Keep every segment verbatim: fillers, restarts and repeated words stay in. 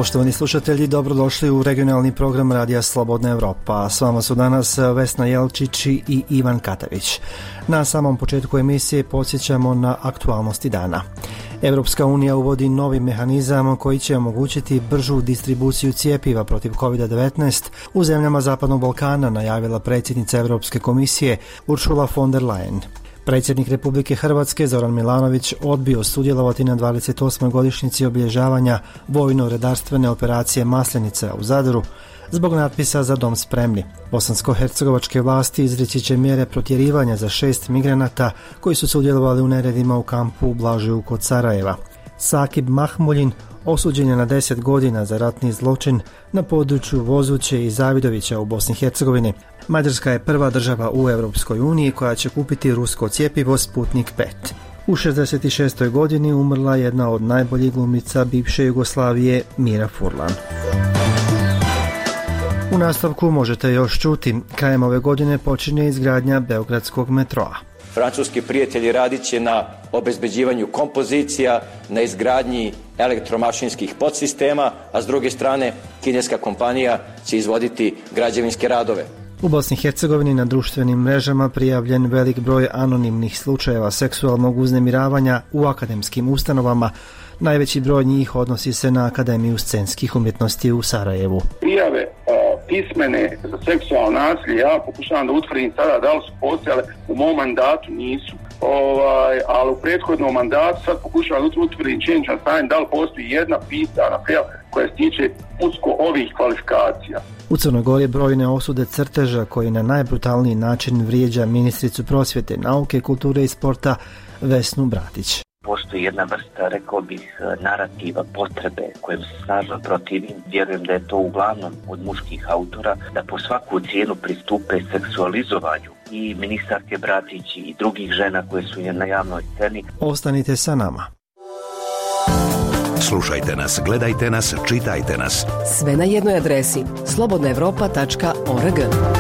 Poštovani slušatelji, dobrodošli u regionalni program Radija Slobodna Evropa. S vama su danas Vesna Jelčić i Ivan Katavić. Na samom početku emisije podsjećamo na aktualnosti dana. Evropska unija uvodi novi mehanizam koji će omogućiti bržu distribuciju cjepiva protiv kovid devetnaest u zemljama Zapadnog Balkana, najavila predsjednica Evropske komisije Ursula von der Leyen. Predsjednik Republike Hrvatske Zoran Milanović odbio sudjelovati na dvadeset osmoj godišnjici obilježavanja vojno-redarstvene operacije Maslenica u Zadru zbog natpisa Za dom spremni. Bosansko-hercegovačke vlasti izreći će mjere protjerivanja za šest migranata koji su sudjelovali u neredima u kampu u Blažeju kod Sarajeva. Sakib Mahmuljin osuđen je na deset godina za ratni zločin na području Vozuće i Zavidovića u Bosni i Hercegovini. Mađarska je prva država u Europskoj uniji koja će kupiti rusko cjepivo Sputnik pet. U šezdeset šestoj godini umrla jedna od najboljih glumica bivše Jugoslavije, Mira Furlan. U nastavku možete još čuti, krajem ove godine počinje izgradnja Beogradskog metroa. Francuski prijatelji radit će na obezbeđivanju kompozicija, na izgradnji elektromašinskih podsistema, a s druge strane kineska kompanija će izvoditi građevinske radove. U Bosni i Hercegovini na društvenim mrežama prijavljen velik broj anonimnih slučajeva seksualnog uznemiravanja u akademskim ustanovama. Najveći broj njih odnosi se na Akademiju scenskih umjetnosti u Sarajevu. Prijave pismene za seksualno nasilje, ja pokušavam da utvrdim sada da li su postojale, u mom mandatu nisu, ovaj, ali u prethodnom mandatu sad pokušavam da utvrdim činjenično stanje da li postoji jedna pisana prijava koja se tiče usko ovih kvalifikacija. U Crnoj Gori brojne osude crteža koji na najbrutalniji način vrijeđa ministricu prosvjete, nauke, kulture i sporta Vesnu Bratić. Postoji jedna vrsta, rekao bih, narativa, potrebe kojim se snažno protivim. Vjerujem da je to uglavnom od muških autora, da po svaku cijenu pristupe seksualizovanju i ministarke Bratić i drugih žena koje su na javnoj sceni. Ostanite sa nama. Slušajte nas, gledajte nas, čitajte nas. Sve na jednoj adresi slobodna evropa tačka org.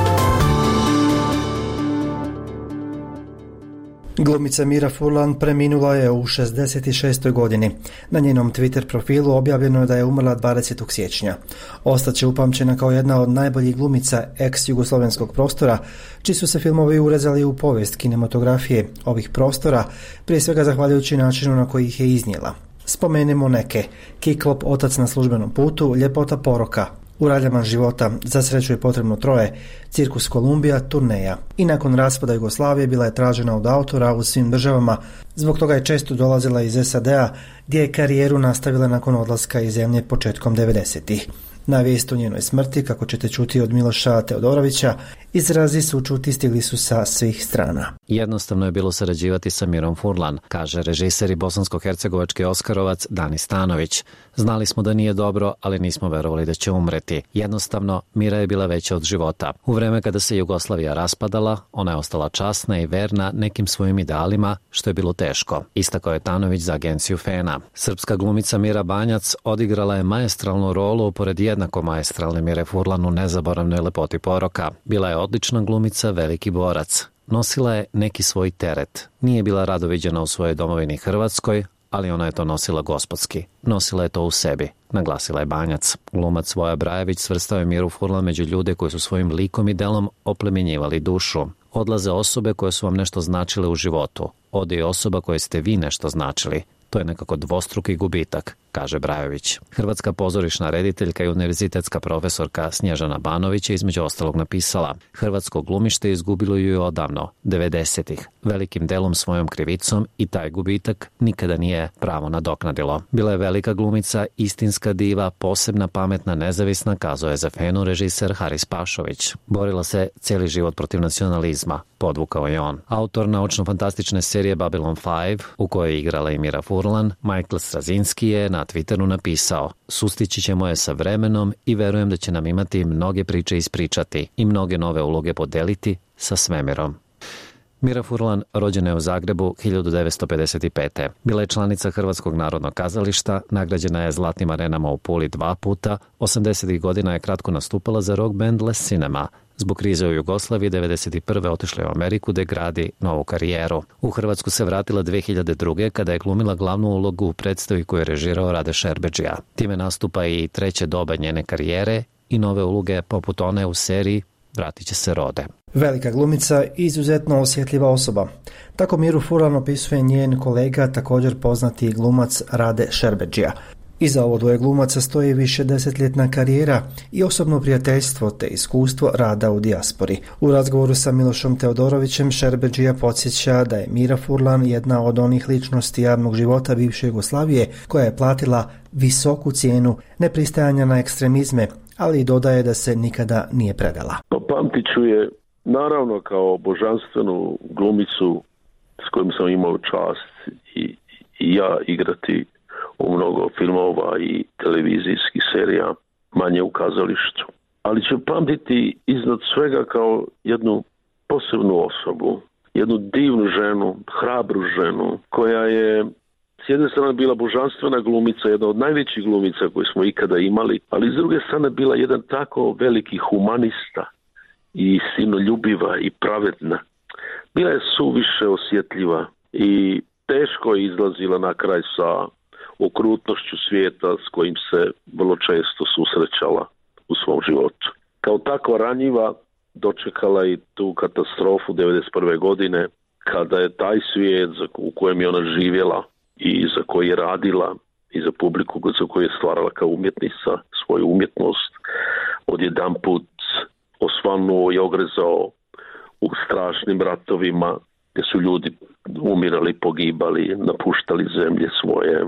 Glumica Mira Furlan preminula je u šezdeset šestoj godini. Na njenom Twitter profilu objavljeno je da je umrla dvadesetog siječnja. Ostaće upamćena kao jedna od najboljih glumica ex-jugoslovenskog prostora, čiji su se filmovi urezali u povijest kinematografije ovih prostora, prije svega zahvaljujući načinu na koji ih je iznijela. Spomenimo neke: Kiklop, Otac na službenom putu, Ljepota poroka, U raljama života, Za sreću je potrebno troje, Cirkus Kolumbija, Turneja. I nakon raspada Jugoslavije bila je tražena od autora u svim državama, zbog toga je često dolazila iz S A D-a, gdje je karijeru nastavila nakon odlaska iz zemlje početkom devedesetih. Na vijest o njenoj smrti, kako ćete čuti od Miloša Teodorovića, izrazi sućuti stigli su sa svih strana. Jednostavno je bilo sarađivati sa Mirom Furlan, kaže režiser i bosansko-hercegovački Oskarovac Dani Stanović. Znali smo da nije dobro, ali nismo verovali da će umreti. Jednostavno, Mira je bila veća od života. U vreme kada se Jugoslavija raspadala, ona je ostala časna i verna nekim svojim idealima, što je bilo teško. Istakao je Tanović za agenciju Fena. Srpska glumica Mira Banjac odigrala je maestralnu rolu pored jednako maestralne Mire Furlan u nezaboravnoj Lepoti poroka. Bila je odlična glumica, veliki borac. Nosila je neki svoj teret. Nije bila rado viđena u svojoj domovini Hrvatskoj, ali ona je to nosila gospodski. Nosila je to u sebi, naglasila je Banjac. Glumac Voja Brajević svrstao je Miru Furlan među ljude koji su svojim likom i delom oplemenjivali dušu. Odlaze osobe koje su vam nešto značile u životu. Ode i osoba koje ste vi nešto značili. To je nekako dvostruki gubitak, kaže Brajović. Hrvatska pozorišna rediteljka i univerzitetska profesorka Snježana Banović je između ostalog napisala: Hrvatsko glumište izgubilo ju je odavno, devedesetih, velikim delom svojom krivicom i taj gubitak nikada nije pravo nadoknadilo. Bila je velika glumica, istinska diva, posebna, pametna, nezavisna, kazao je za Fenu režiser Haris Pašović. Borila se cijeli život protiv nacionalizma, podvukao je on. Autor naučno-fantastične serije Babylon pet, u kojoj je igrala i Mira Furlan, Michael Straczynski je na Twitteru napisao: sustići ćemo je sa vremenom i verujem da će nam imati mnoge priče ispričati i mnoge nove uloge podeliti sa svemirom. Mira Furlan rođena je u Zagrebu hiljadu devetsto pedeset pete. Bila je članica Hrvatskog narodnog kazališta, nagrađena je Zlatnim arenama u Puli dva puta, osamdesetih godina je kratko nastupala za rock band Les Cinema, Zbog krize u Jugoslaviji devedeset prve otišla je u Ameriku da gradi novu karijeru. U Hrvatsku se vratila dve hiljade druge kada je glumila glavnu ulogu u predstavi koju je režirao Rade Šerbedžija. Time nastupa i treće doba njene karijere i nove uloge poput one u seriji Vratit će se Rode. Velika glumica i izuzetno osjetljiva osoba. Tako Miru Furlan opisuje njen kolega, također poznati glumac Rade Šerbedžija. Iza ovo dvoje glumaca stoji više desetljetna karijera i osobno prijateljstvo te iskustvo rada u dijaspori. U razgovoru sa Milošom Teodorovićem Šerbedžija podsjeća da je Mira Furlan jedna od onih ličnosti javnog života bivše Jugoslavije koja je platila visoku cijenu nepristajanja na ekstremizme, ali i dodaje da se nikada nije predala. Pamtit ću je naravno kao božanstvenu glumicu s kojom sam imao čast i, i ja igrati u mnogo filmova i televizijskih serija, manje u kazalištu. Ali ću pamtiti iznad svega kao jednu posebnu osobu, jednu divnu ženu, hrabru ženu, koja je s jedne strane bila božanstvena glumica, jedna od najvećih glumica koje smo ikada imali, ali s druge strane bila jedan tako veliki humanista i sinoljubiva i pravedna. Bila je suviše osjetljiva i teško je izlazila na kraj sa okrutnošću svijeta s kojim se vrlo često susrećala u svom životu. Kao takva ranjiva dočekala i tu katastrofu devedeset prve godine, kada je taj svijet u kojem je ona živjela i za koji je radila i za publiku za koju je stvarala kao umjetnica svoju umjetnost, odjedanput osvanuo i ogrezao u strašnim ratovima gdje su ljudi umirali, pogibali, napuštali zemlje svoje.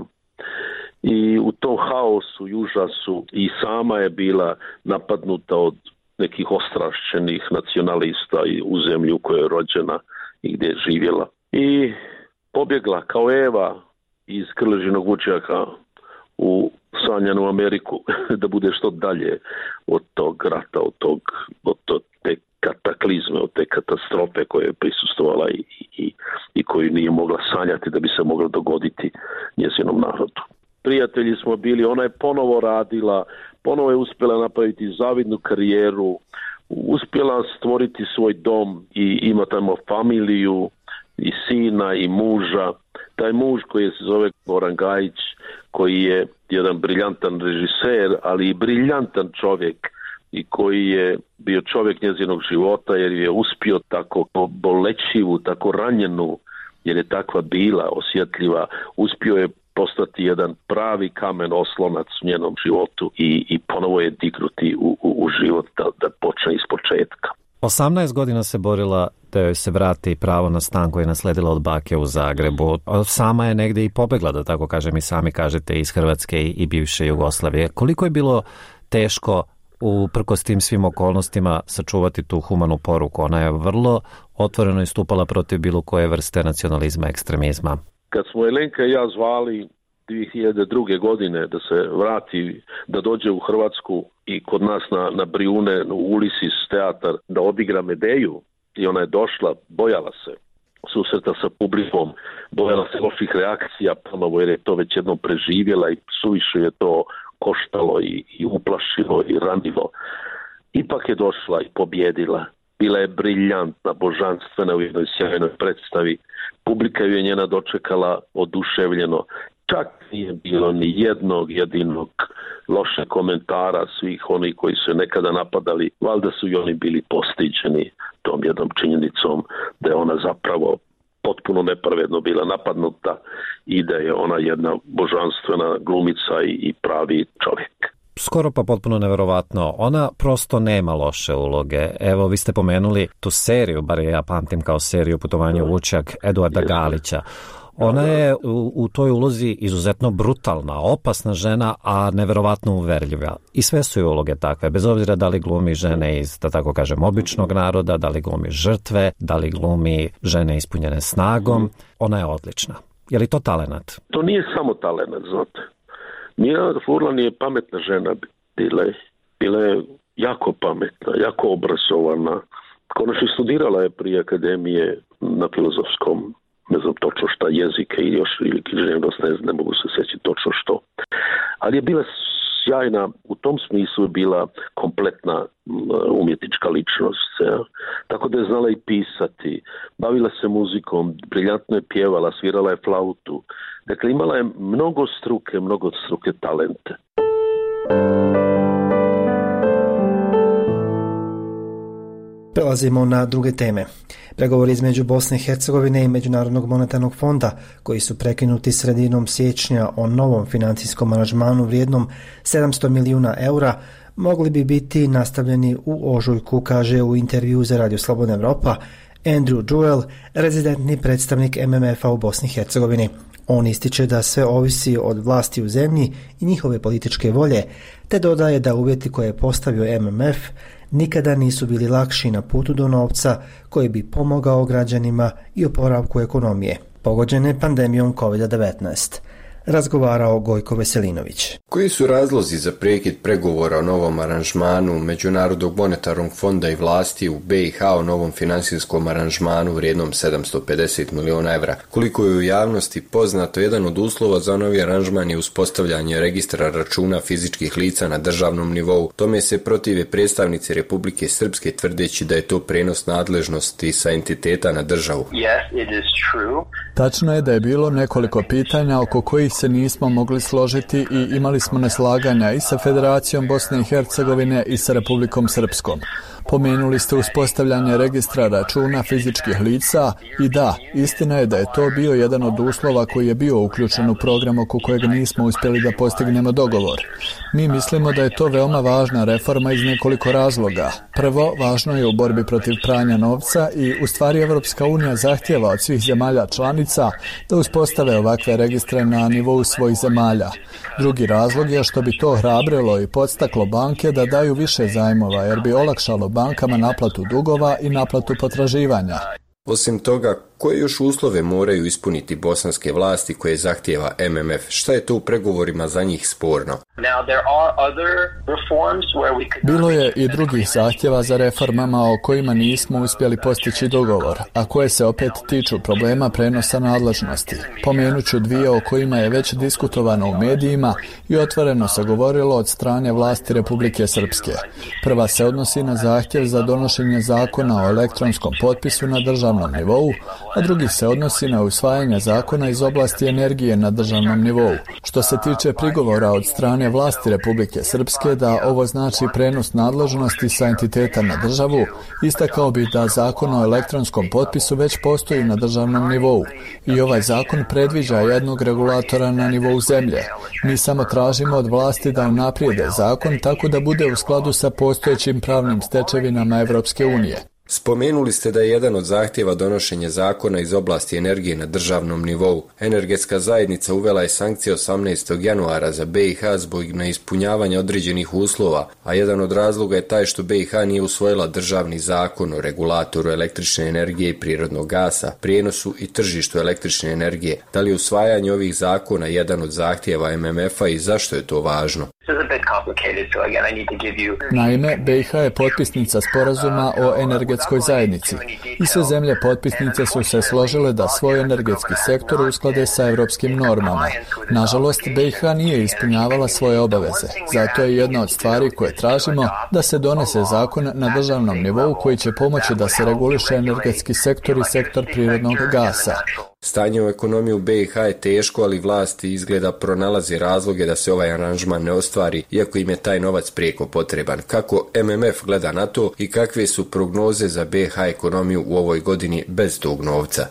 I u tom haosu i užasu i sama je bila napadnuta od nekih ostrašćenih nacionalista i u zemlju u kojoj je rođena i gdje je živjela. I pobjegla kao Eva iz Krležinog vučjaka u sanjanu Ameriku da bude što dalje od tog rata, od, tog, od tog, te kataklizme, od te katastrofe koje je prisustvovala i, i, i koju nije mogla sanjati da bi se mogla dogoditi njezinom narodu. Prijatelji smo bili, ona je ponovo radila, ponovo je uspjela napraviti zavidnu karijeru, uspjela stvoriti svoj dom i ima tamo familiju i sina i muža. Taj muž koji se zove Goran Gajić, koji je jedan briljantan režiser, ali i briljantan čovjek i koji je bio čovjek njezinog života jer je uspio tako bolećivu, tako ranjenu, jer je takva bila osjetljiva, uspio je postati jedan pravi kamen oslonac u njenom životu i, i ponovo je dignuti u, u, u život da, da počne iz početka. osamnaest godina se borila da joj se vrati pravo na stan koje je nasledila od bake u Zagrebu. Sama je negdje i pobegla, da tako kažem, i sami kažete, iz Hrvatske i bivše Jugoslavije. Koliko je bilo teško uprkos tim svim okolnostima sačuvati tu humanu poruku? Ona je vrlo otvoreno istupala protiv bilo koje vrste nacionalizma, ekstremizma. Kad smo Jelenka i ja zvali dvije hiljade druge. godine da se vrati, da dođe u Hrvatsku i kod nas na, na Brijune, u Ulisis teatar, da odigra Medeju, i ona je došla, bojala se susreta sa publikom, bojala se loših reakcija ponovo jer je to već jednom preživjela i suviše je to koštalo i, i uplašilo i ranilo. Ipak je došla i pobjedila. Bila je briljantna, božanstvena u jednoj sjajnoj predstavi. Publika ju je njena dočekala oduševljeno. Čak nije bilo ni jednog jedinog loše komentara svih onih koji su nekada napadali. Valjda su i oni bili postiđeni tom jednom činjenicom da je ona zapravo potpuno nepravedno bila napadnuta i da je ona jedna božanstvena glumica i, i pravi čovjek. Skoro pa potpuno neverovatno. Ona prosto nema loše uloge. Evo, vi ste pomenuli tu seriju, bar ja pamtim kao seriju Putovanje u Vučjak Eduarda Jeste. Galića. Ona je u, u toj ulozi izuzetno brutalna, opasna žena, a neverovatno uverljiva. I sve su joj uloge takve, bez obzira da li glumi žene iz, da tako kažem, običnog naroda, da li glumi žrtve, da li glumi žene ispunjene snagom. Ona je odlična. Je li to talenat? To nije samo talenat, znate. Mira Furlan je pametna žena, bila je, bila je jako pametna, jako obrazovana. Konačno studirala je prije akademije na filozofskom, ne znam točno šta, jezike ili još ili književnost, ne, ne mogu se sjećati točno što. Ali je bila sjajna, u tom smislu je bila kompletna umjetnička ličnost. Ja. Tako da je znala i pisati, bavila se muzikom, briljantno je pjevala, svirala je flautu. Dakle, imala je mnogo struke, mnogo struke talente. Prelazimo na druge teme. Pregovori između Bosne i Hercegovine i Međunarodnog monetarnog fonda, koji su prekinuti sredinom siječnja o novom financijskom aranžmanu vrijednom sedamsto milijuna eura, mogli bi biti nastavljeni u ožujku, kaže u intervju za Radio Slobodna Evropa Andrew Jewell, rezidentni predstavnik M M F-a u Bosni i Hercegovini. On ističe da sve ovisi od vlasti u zemlji i njihove političke volje, te dodaje da uvjeti koje je postavio M M F nikada nisu bili lakši na putu do novca koji bi pomogao građanima i oporavku ekonomije, pogođene pandemijom kovid devetnaest. Razgovarao Gojko Veselinović. Koji su razlozi za prekid pregovora o novom aranžmanu Međunarodnog monetarnog fonda i vlasti u B i H o novom finansijskom aranžmanu vrijednom sedamsto pedeset milijuna evra? Koliko je u javnosti poznato, jedan od uslova za novi aranžman je uspostavljanje registra računa fizičkih lica na državnom nivou. Tome se protive predstavnici Republike Srpske, tvrdeći da je to prenos nadležnosti sa entiteta na državu. Yes, it is true. Tačno je da je bilo nekoliko pitanja oko kojih se nismo mogli složiti i imali smo neslaganja i sa Federacijom Bosne i Hercegovine i sa Republikom Srpskom. Pomenuli ste uspostavljanje registra računa fizičkih lica i da, istina je da je to bio jedan od uslova koji je bio uključen u program oko kojeg nismo uspjeli da postignemo dogovor. Mi mislimo da je to veoma važna reforma iz nekoliko razloga. Prvo, važno je u borbi protiv pranja novca i u stvari Evropska unija zahtijeva od svih zemalja članica da uspostave ovakve registre na nivou svojih zemalja. Drugi razlog je što bi to hrabrilo i podstaklo banke da daju više zajmova jer bi olakšalo bankama naplatu dugova i naplatu potraživanja. Osim toga, koje još uslove moraju ispuniti bosanske vlasti koje zahtijeva M M F? Šta je to u pregovorima za njih sporno? Bilo je i drugih zahtjeva za reformama o kojima nismo uspjeli postići dogovor, a koje se opet tiču problema prenosa nadležnosti. Pomenuću dvije o kojima je već diskutovano u medijima i otvoreno se govorilo od strane vlasti Republike Srpske. Prva se odnosi na zahtjev za donošenje zakona o elektronskom potpisu na državnom nivou, a drugi se odnosi na usvajanje zakona iz oblasti energije na državnom nivou. Što se tiče prigovora od strane vlasti Republike Srpske da ovo znači prenos nadležnosti sa entiteta na državu, istakao bi da zakon o elektronskom potpisu već postoji na državnom nivou i ovaj zakon predviđa jednog regulatora na nivou zemlje. Mi samo tražimo od vlasti da unaprijede zakon tako da bude u skladu sa postojećim pravnim stečevinama Evropske unije. Spomenuli ste da je jedan od zahtjeva donošenje zakona iz oblasti energije na državnom nivou. Energetska zajednica uvela je sankcije osamnaestog januara za B i H zbog neispunjavanja određenih uslova, a jedan od razloga je taj što B i H nije usvojila državni zakon o regulatoru električne energije i prirodnog gasa, prijenosu i tržištu električne energije. Da li je usvajanje ovih zakona jedan od zahtjeva M M F-a i zašto je to važno? Naime, B i H je potpisnica sporazuma o energetskoj zajednici i sve zemlje potpisnice su se složile da svoj energetski sektor usklade sa evropskim normama. Nažalost, B i H nije ispunjavala svoje obaveze. Zato je jedna od stvari koje tražimo da se donese zakon na državnom nivou koji će pomoći da se reguliše energetski sektor i sektor prirodnog gasa. Stanje u ekonomiji u B i H je teško, ali vlasti izgleda pronalazi razloge da se ovaj aranžman ne ostvari, iako im je taj novac prijeko potreban. Kako M M F gleda na to i kakve su prognoze za B i H ekonomiju u ovoj godini bez tog novca?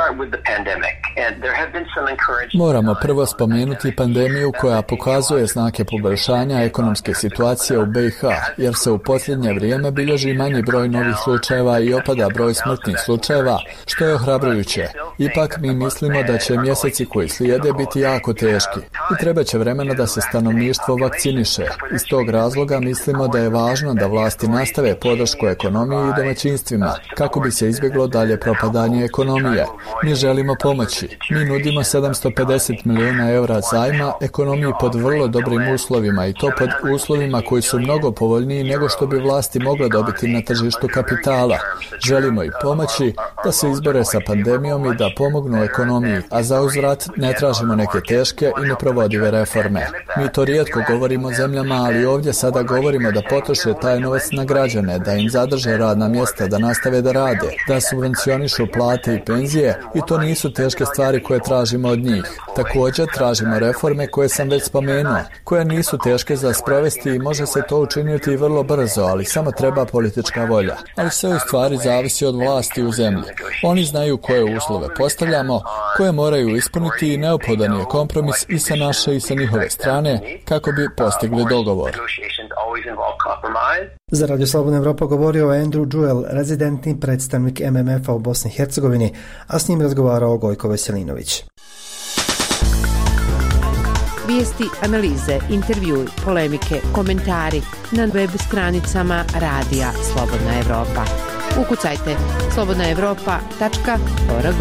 Moramo prvo spomenuti pandemiju koja pokazuje znake poboljšanja ekonomske situacije u B i H, jer se u posljednje vrijeme bilježi manji broj novih slučajeva i opada broj smrtnih slučajeva, što je ohrabrujuće. Ipak mi mislimo da će mjeseci koji slijede biti jako teški i treba će vremena da se stanovništvo vakciniše. Iz tog razloga mislimo da je važno da vlasti nastave podršku ekonomiji i domaćinstvima kako bi se izbjeglo dalje propadanje ekonomije. Mi želimo pomoći. Mi nudimo sedamsto pedeset milijuna eura zajma ekonomiji pod vrlo dobrim uslovima i to pod uslovima koji su mnogo povoljniji nego što bi vlasti mogle dobiti na tržištu kapitala. Želimo i pomoći da se izbore sa pandemijom i da pomognu ekonomiji, a za uzvrat ne tražimo neke teške i neprovodive reforme. Mi to rijetko govorimo zemljama, ali ovdje sada govorimo da potroše taj novac na građane, da im zadrže radna mjesta, da nastave da rade, da subvencionišu plate i penzije i to nisu teške stvari koje tražimo od njih. Također tražimo reforme koje sam već spomenuo, koje nisu teške za sprovesti i može se to učiniti vrlo brzo, ali samo treba politička volja. Ali sve u stvari zavisi od vlasti u zemlji. Oni znaju koje uslove postavljamo, koje moraju ispuniti i neophodan je kompromis i sa naše i sa njihove strane kako bi postigli dogovor. Za Radio Slobodna Evropa govorio Andrew Jewell, rezidentni predstavnik M M F-a u Bosni i Hercegovini, a s njim razgovarao Gojko Veselinović. Vijesti, analize, intervjui, polemike, komentari na web stranicama Radija Slobodna Evropa. Ukucajte slobodna evropa tačka org.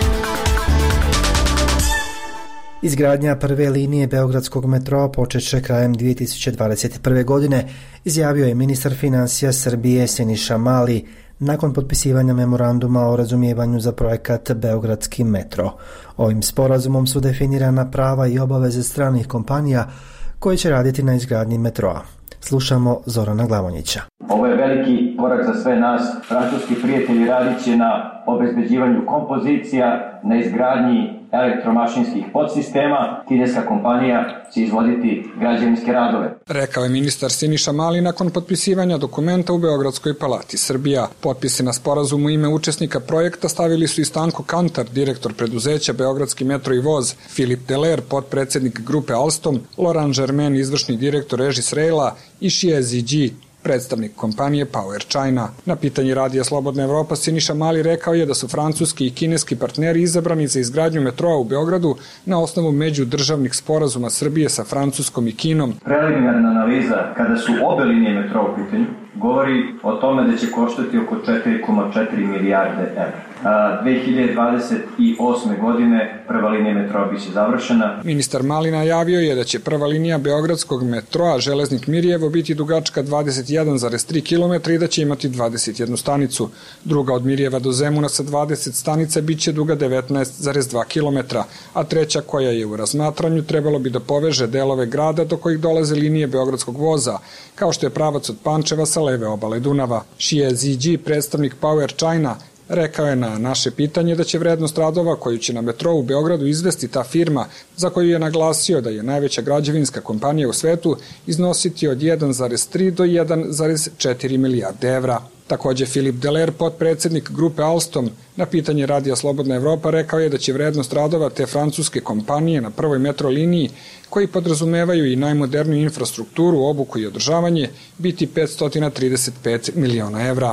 Izgradnja prve linije beogradskog metroa počeće krajem dvije tisuće dvadeset prve. godine, izjavio je ministar financija Srbije Siniša Mali nakon potpisivanja memoranduma o razumijevanju za projekat Beogradski metro. Ovim sporazumom su definirana prava i obaveze stranih kompanija koje će raditi na izgradnji metroa. Slušamo Zorana Glavonjića. Ovo je veliki korak za sve nas. Francuski prijatelji radit će na obezbeđivanju kompozicija, na izgradnji elektromašinskih podsistema. Kineska kompanija će izvoditi građevinske radove. Rekao je ministar Siniša Mali nakon potpisivanja dokumenta u Beogradskoj palati Srbija. Potpise na sporazumu ime učesnika projekta stavili su i Stanko Kantar, direktor preduzeća Beogradski metro i voz, Filip Deler, potpredsjednik grupe Alstom, Laurent Germain, izvršni direktor Regis Raila i Xie Ziji, predstavnik kompanije Power China. Na pitanje Radija Slobodna Evropa Siniša Mali rekao je da su francuski i kineski partneri izabrani za izgradnju metroa u Beogradu na osnovu međudržavnih sporazuma Srbije sa Francuskom i Kinom. Preliminarna analiza, kada su obe linije metroa u pitanju, govori o tome da će koštati oko četiri zarez četiri milijarde evra. dve hiljade dvadeset osme. godine prva linija metroa biće završena. Ministar Mali najavio je da će prva linija beogradskog metroa Železnik Mirjevo biti dugačka dvadeset jedan zarez tri kilometra i da će imati dvadeset jednu stanicu. Druga od Mirjeva do Zemuna sa dvadeset stanica biće duga devetnaest zarez dva kilometra, a treća koja je u razmatranju trebalo bi da poveže delove grada do kojih dolaze linije beogradskog voza, kao što je pravac od Pančeva sa leve obale Dunava. Xie Ziji, predstavnik Power China, rekao je na naše pitanje da će vrednost radova koju će na metrou u Beogradu izvesti ta firma, za koju je naglasio da je najveća građevinska kompanija u svetu, iznositi od jedan zarez tri do jedan zarez četiri milijarde evra. Takođe, Filip Deler, potpredsjednik grupe Alstom, na pitanje Radija Slobodna Evropa rekao je da će vrednost radova te francuske kompanije na prvoj metro liniji, koji podrazumevaju i najmoderniju infrastrukturu, obuku i održavanje, biti petsto trideset pet miliona evra.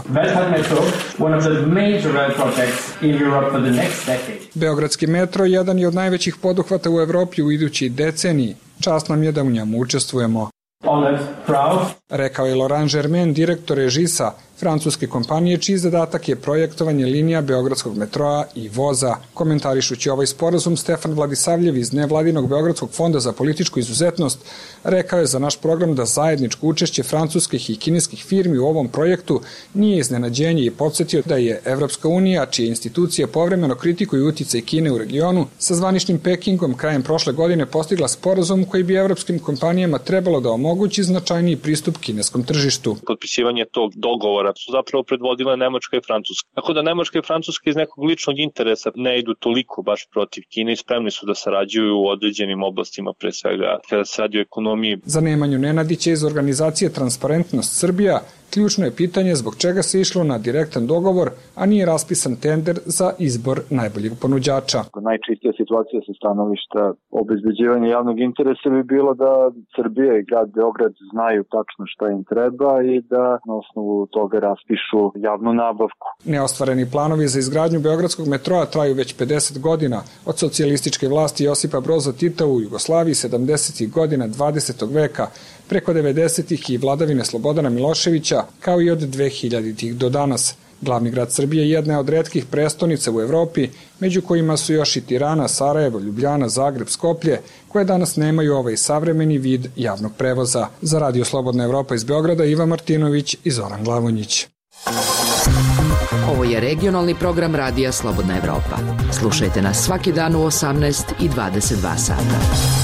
Beogradski metro jedan je od najvećih poduhvata u Evropi u idućoj deceniji. Čast nam je da u njemu učestvujemo. Rekao je Laurent Germain, direktor Regisa, francuske kompanije, čiji zadatak je projektovanje linija beogradskog metroa i voza. Komentarišući ovaj sporazum, Stefan Vladisavljev iz nevladinog Beogradskog fonda za političku izuzetnost rekao je za naš program da zajedničko učešće francuskih i kineskih firmi u ovom projektu nije iznenađenje i podsjetio da je Evropska unija, čije institucije povremeno kritikuju uticaj Kine u regionu, sa zvaničnim Pekingom krajem prošle godine postigla sporazum koji bi evropskim kompanijama trebalo da omogući značajniji pristup kineskom tržištu. Potpisivanje tog dogovora su zapravo predvodile Nemačka i Francuska. Tako da Nemačka i Francuska iz nekog ličnog interesa ne idu toliko baš protiv Kine i spremni su da sarađuju u određenim oblastima, pre svega kada se radi o ekonomiji. Za Nemanju Nenadića iz organizacije Transparentnost Srbija ključno je pitanje zbog čega se išlo na direktan dogovor, a nije raspisan tender za izbor najboljeg ponuđača. Najčistija situacija sa stanovišta obezbeđivanja javnog interesa bi bilo da Srbija i grad Beograd znaju tačno šta im treba i da na osnovu toga raspišu javnu nabavku. Neostvareni planovi za izgradnju beogradskog metroa traju već pedeset godina, od socijalističke vlasti Josipa Broza Tita u Jugoslaviji sedamdesetih godina dvadesetog veka, preko devedesetih i vladavine Slobodana Miloševića, kao i od dvehiljaditih do danas. Glavni grad Srbije jedna je od retkih prestonica u Evropi, među kojima su još i Tirana, Sarajevo, Ljubljana, Zagreb, Skoplje, koje danas nemaju ovaj savremeni vid javnog prevoza. Za Radio Slobodna Evropa iz Beograda, Ivan Martinović i Zoran Glavonjić. Ovo je regionalni program Radija Slobodna Evropa. Slušajte nas svaki dan u osamnaest i dvadeset dva sata.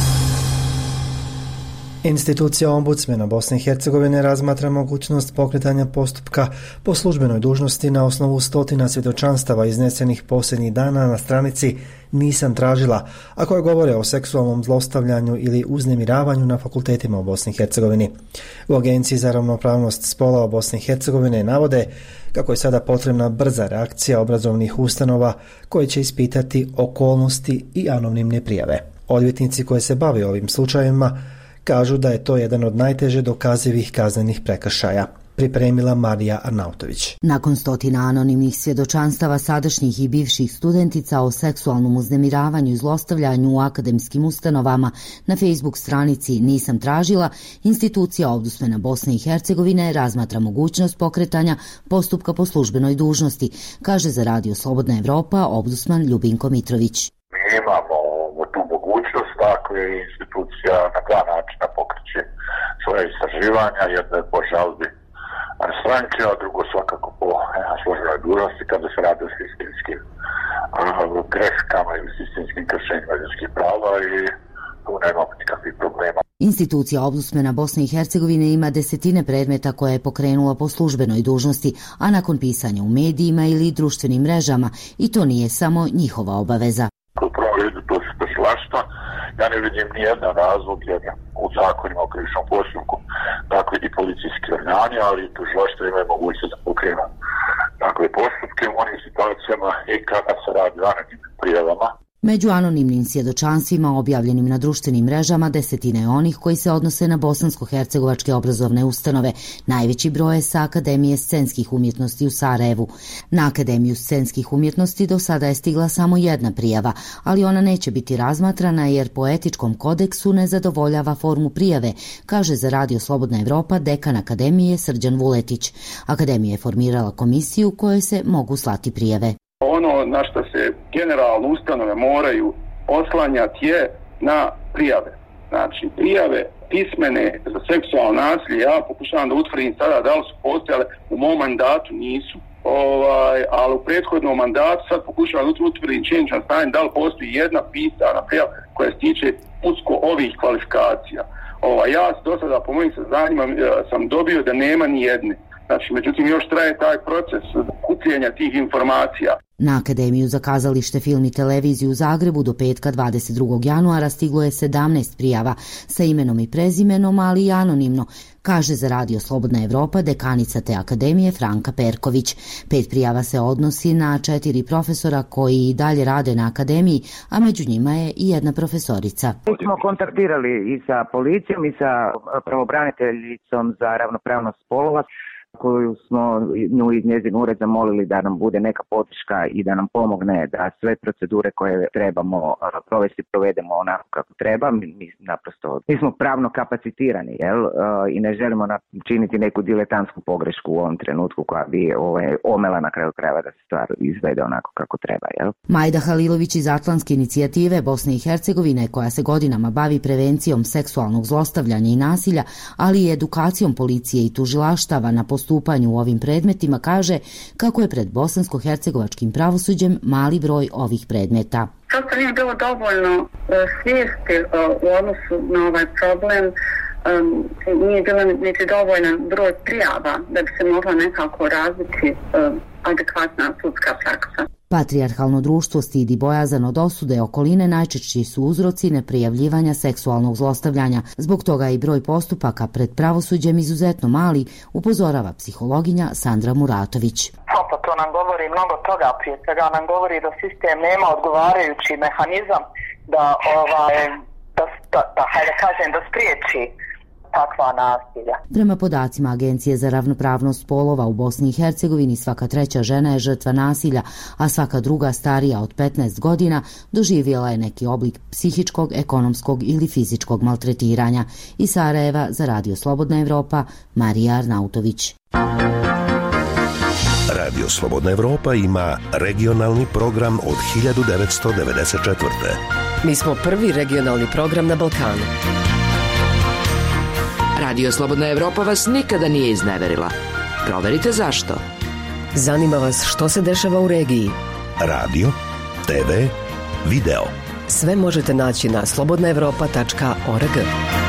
Institucija ombudsmena Bosne i Hercegovine razmatra mogućnost pokretanja postupka po službenoj dužnosti na osnovu stotina svjedočanstava iznesenih posljednjih dana na stranici Nisam tražila, a koje govore o seksualnom zlostavljanju ili uznemiravanju na fakultetima u Bosni i Hercegovini. U Agenciji za ravnopravnost spolova Bosne i Hercegovine navode kako je sada potrebna brza reakcija obrazovnih ustanova koje će ispitati okolnosti i anonimne prijave. Odvjetnici koji se bave ovim slučajevima kažu da je to jedan od najteže dokazivih kaznenih prekršaja. Pripremila Marija Arnautović. Nakon stotina anonimnih svjedočanstava sadašnjih i bivših studentica o seksualnom uznemiravanju i zlostavljanju u akademskim ustanovama na Facebook stranici Nisam tražila, institucija ombudsmena Bosne i Hercegovine razmatra mogućnost pokretanja postupka po službenoj dužnosti, kaže za Radio Slobodna Evropa ombudsman Ljubinko Mitrović. Mi imamo tu mogućnost, tako je institucija na dva načina pokreće svoje istraživanja, jedno je po žalbi stranke, a drugo svakako po službenoj dužnosti kada se radi o sistemskim greškama ili sistemskim kršenjima ljudskih prava i tu nemamo nikakvih problema. Institucija ombudsmena Bosne i Hercegovine ima desetine predmeta koje je pokrenula po službenoj dužnosti, a nakon pisanja u medijima ili društvenim mrežama, i to nije samo njihova obaveza. U prvom redu to su tužilaštva. Ja ne vidim nijedan razlog jer u zakonima o krivičnom postupku dakle i policijski organi, ali tužilaštva imaju mogućnost da pokrenu dakle postupke u onim situacijama i kada se radi o anonimnim prijavama. Među anonimnim svjedočanstvima objavljenim na društvenim mrežama desetine je onih koji se odnose na bosansko-hercegovačke obrazovne ustanove. Najveći broj je sa Akademije scenskih umjetnosti u Sarajevu. Na Akademiju scenskih umjetnosti do sada je stigla samo jedna prijava, ali ona neće biti razmatrana jer po etičkom kodeksu ne zadovoljava formu prijave, kaže za Radio Slobodna Evropa dekan Akademije Srđan Vuletić. Akademija je formirala komisiju kojoj se mogu slati prijave. Ono na što se generalno ustanove moraju oslanjati je na prijave. Znači, prijave pismene za seksualno nasilje, ja pokušavam da utvrdim sada da li su postojale, u mom mandatu nisu, ovaj, ali u prethodnom mandatu sad pokušavam da utvrdim činjenično stanje da li postoji jedna pisana prijava koja se tiče usko ovih kvalifikacija. Ovaj, ja do sada po mojim saznanjima sam dobio da nema ni jedne. Znači, međutim, još traje taj proces kupljenja tih informacija. Na Akademiju za kazalište, film i televiziju u Zagrebu do petka dvadeset drugog januara stiglo je sedamnaest prijava sa imenom i prezimenom, ali i anonimno, kaže za Radio Slobodna Evropa dekanica te akademije Franka Perković. Pet prijava se odnosi na četiri profesora koji i dalje rade na akademiji, a među njima je i jedna profesorica. Mi smo kontaktirali i sa policijom i sa pravobraniteljicom za ravnopravnost spolova, koju smo nju i njezin ured zamolili da nam bude neka podrška i da nam pomogne da sve procedure koje trebamo provesti provedemo onako kako treba. Mi, mi naprosto mi smo pravno kapacitirani, jel? I ne želimo činiti neku diletantsku pogrešku u ovom trenutku koja bi ovaj, omela na kraju krajeva da se stvar izvede onako kako treba. Jel? Majda Halilović iz Atlantske inicijative Bosne i Hercegovine, koja se godinama bavi prevencijom seksualnog zlostavljanja i nasilja, ali i edukacijom policije i tužilaštava na postupanju u ovim predmetima, kaže kako je pred bosansko-hercegovačkim pravosuđem mali broj ovih predmeta. Prosto nije bilo dovoljno svijesti u odnosu na ovaj problem, nije bilo niti dovoljan broj prijava da bi se mogla nekako razviti adekvatna sudska praksa. Patrijarhalno društvo stidi bojazan od osude okoline najčešći su uzroci neprijavljivanja seksualnog zlostavljanja. Zbog toga i broj postupaka pred pravosuđem izuzetno mali, upozorava psihologinja Sandra Muratović. Pa to nam govori mnogo toga, prije svega nam govori da sistem nema odgovarajući mehanizam da, ovaj, da, da, da, hajde kažem, da spriječi takva nasilja. Prema podacima Agencije za ravnopravnost spolova u Bosni i Hercegovini, svaka treća žena je žrtva nasilja, a svaka druga starija od petnaest godina doživjela je neki oblik psihičkog, ekonomskog ili fizičkog maltretiranja. Iz Sarajeva za Radio Slobodna Evropa, Marija Arnautović. Radio Slobodna Evropa ima regionalni program od hiljadu devetsto devedeset četvrte. Mi smo prvi regionalni program na Balkanu. Radio Slobodna Evropa vas nikada nije izneverila. Proverite zašto. Zanima vas što se dešava u regiji? Radio, te ve, video. Sve možete naći na slobodna evropa tačka org.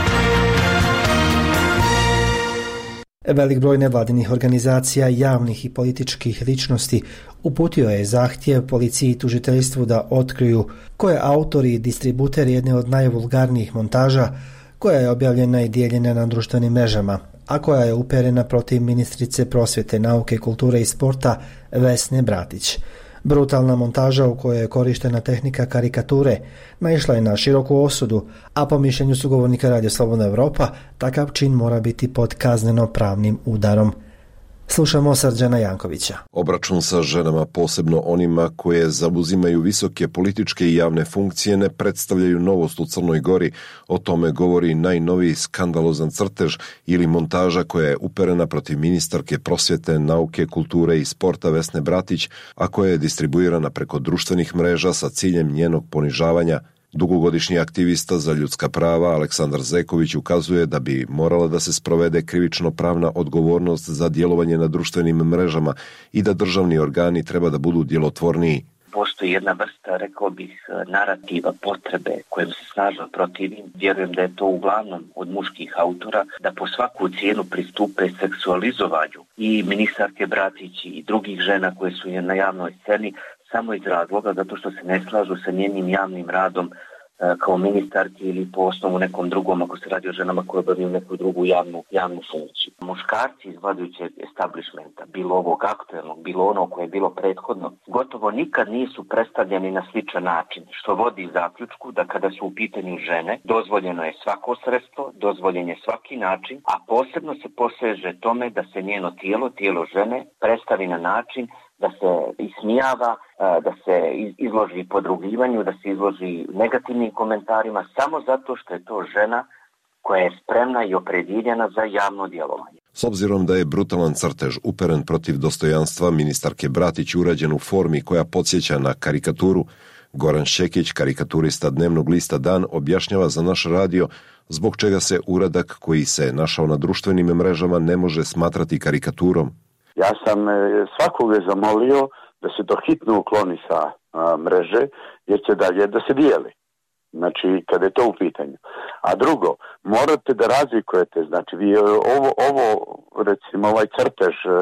Velik broj nevladinih organizacija, javnih i političkih ličnosti uputio je zahtjev policiji i tužiteljstvu da otkriju ko je autor i distributer jedne od najvulgarnijih montaža koja je objavljena i dijeljena na društvenim mrežama, a koja je uperena protiv ministrice prosvjete, nauke, kulture i sporta Vesne Bratić. Brutalna montaža u kojoj je korištena tehnika karikature naišla je na široku osudu, a po mišljenju sugovornika Radio Slobodna Evropa takav čin mora biti pod kazneno-pravnim udarom. Slušamo Srđana Jankovića. Obračun sa ženama, posebno onima koje zauzimaju visoke političke i javne funkcije, ne predstavljaju novost u Crnoj Gori. O tome govori najnoviji skandalozan crtež ili montaža koja je uperena protiv ministarke prosvjete, nauke, kulture i sporta Vesne Bratić, a koja je distribuirana preko društvenih mreža sa ciljem njenog ponižavanja. Dugogodišnji aktivista za ljudska prava Aleksandar Zeković ukazuje da bi morala da se sprovede krivično-pravna odgovornost za djelovanje na društvenim mrežama i da državni organi treba da budu djelotvorniji. Postoji jedna vrsta, rekao bih, narativa, potrebe kojim se snažno protivim. Vjerujem da je to uglavnom od muških autora, da po svaku cijenu pristupe seksualizovanju i ministarke Bratić i drugih žena koje su na javnoj sceni, samo iz razloga zato što se ne slažu sa njenim javnim radom kao ministarki ili po osnovu nekom drugom, ako se radi o ženama koje obavljaju neku drugu javnu, javnu funkciju. Muškarci iz vladajućeg establishmenta, bilo ovog aktuelnog, bilo ono koje je bilo prethodno, gotovo nikad nisu predstavljeni na sličan način, što vodi zaključku da kada su u pitanju žene, dozvoljeno je svako sredstvo, dozvoljen je svaki način, a posebno se poseže tome da se njeno tijelo, tijelo žene, predstavi na način da se ismijava, da se izloži podrugivanju, da se izloži negativnim komentarima, samo zato što je to žena koja je spremna i opredjeljena za javno djelovanje. S obzirom da je brutalan crtež uperen protiv dostojanstva ministarke Bratić urađen u formi koja podsjeća na karikaturu, Goran Šćekić, karikaturista dnevnog lista Dan, objašnjava za naš radio zbog čega se uradak koji se našao na društvenim mrežama ne može smatrati karikaturom. Ja sam svakoga zamolio da se to hitno ukloni sa a, mreže, jer će dalje da se dijeli. Znači, kada je to u pitanju. A drugo, morate da razlikujete, znači, vi ovo, ovo recimo, ovaj crtež e,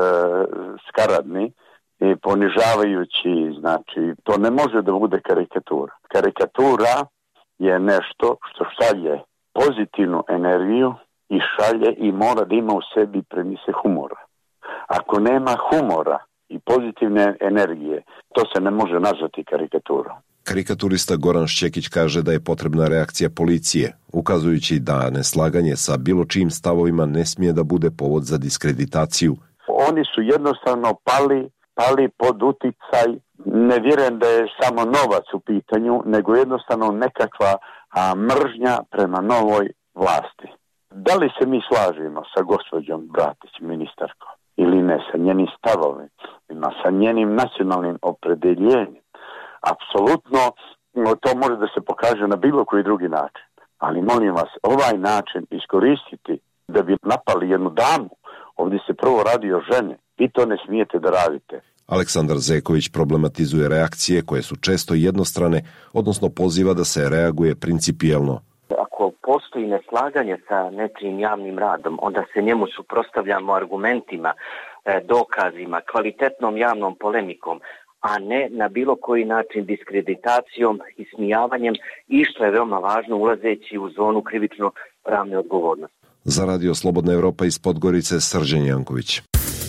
skaradni i ponižavajući, znači, to ne može da bude karikatura. Karikatura je nešto što šalje pozitivnu energiju i šalje i mora da ima u sebi premise humora. Ako nema humora i pozitivne energije, to se ne može nazvati karikaturom. Karikaturista Goran Šćekić kaže da je potrebna reakcija policije, ukazujući da neslaganje sa bilo čijim stavovima ne smije da bude povod za diskreditaciju. Oni su jednostavno pali, pali pod uticaj, ne vjerujem da je samo novac u pitanju, nego jednostavno nekakva a, mržnja prema novoj vlasti. Da li se mi slažemo sa gospođom Bratić, ministarkom, ili ne, sa njenim stavovima, sa njenim nacionalnim opredeljenjem? Apsolutno to može da se pokaže na bilo koji drugi način. Ali molim vas, ovaj način iskoristiti da bi napali jednu damu, ovdje se prvo radi o žene, vi to ne smijete da radite. Aleksandar Zeković problematizuje reakcije koje su često jednostrane, odnosno poziva da se reaguje principijelno. Ako postoji neslaganje sa nečijim javnim radom, onda se njemu suprotstavljamo argumentima, dokazima, kvalitetnom javnom polemikom, a ne na bilo koji način diskreditacijom, ismijavanjem i što je veoma važno ulazeći u zonu krivično pravne odgovornosti. Za Radio Slobodna Evropa iz Podgorice, Srđan Janković.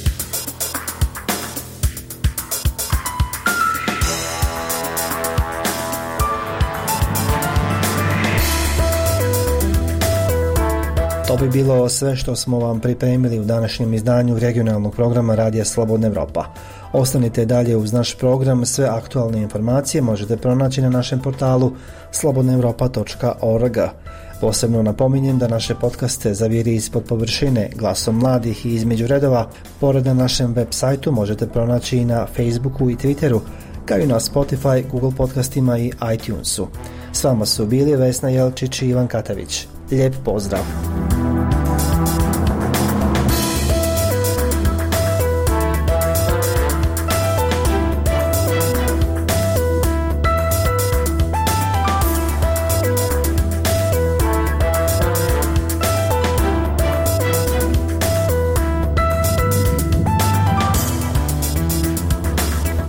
To bi bilo sve što smo vam pripremili u današnjem izdanju regionalnog programa Radija Slobodna Evropa. Ostanite dalje uz naš program, sve aktualne informacije možete pronaći na našem portalu slobodna evropa tačka org. Posebno napominjem da naše podcaste Zaviri ispod površine, Glasom mladih i Između redova, pored na našem web sajtu možete pronaći i na Facebooku i Twitteru, kao i na Spotify, Google podcastima i iTunesu. S vama su bili Vesna Jelčić i Ivan Katavić. Lijep pozdrav!